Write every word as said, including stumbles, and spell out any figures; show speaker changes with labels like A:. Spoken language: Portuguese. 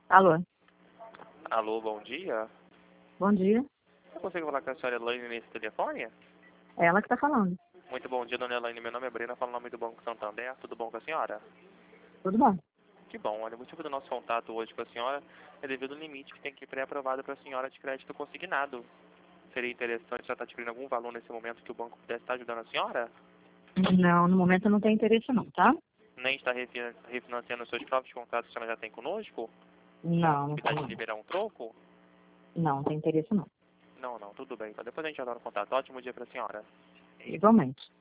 A: Alô,
B: Alô, bom dia.
A: bom dia.
B: Eu consigo falar com a senhora Elaine nesse telefone?
A: É ela que está falando.
B: Muito bom dia, dona Elaine. Meu nome é Brena, falo em nome do Banco Santander. Tudo bom com a senhora?
A: Tudo bom?
B: Que bom. Olha, o motivo do nosso contato hoje com a senhora é devido ao limite que tem aqui pré-aprovado para a senhora de crédito consignado. Seria interessante já estar adquirindo algum valor nesse momento que o banco pudesse estar ajudando a senhora?
A: Não, no momento eu não tenho interesse não, tá?
B: Nem está refi- refinanciando os seus próprios contratos que a senhora já tem conosco? Com a
A: Não, não
B: possibilidade
A: tenho.
B: de liberar um troco?
A: Não, não tenho interesse não.
B: Não, não, tudo bem. Então depois a gente já dá no contato. Ótimo dia para a senhora.
A: Igualmente.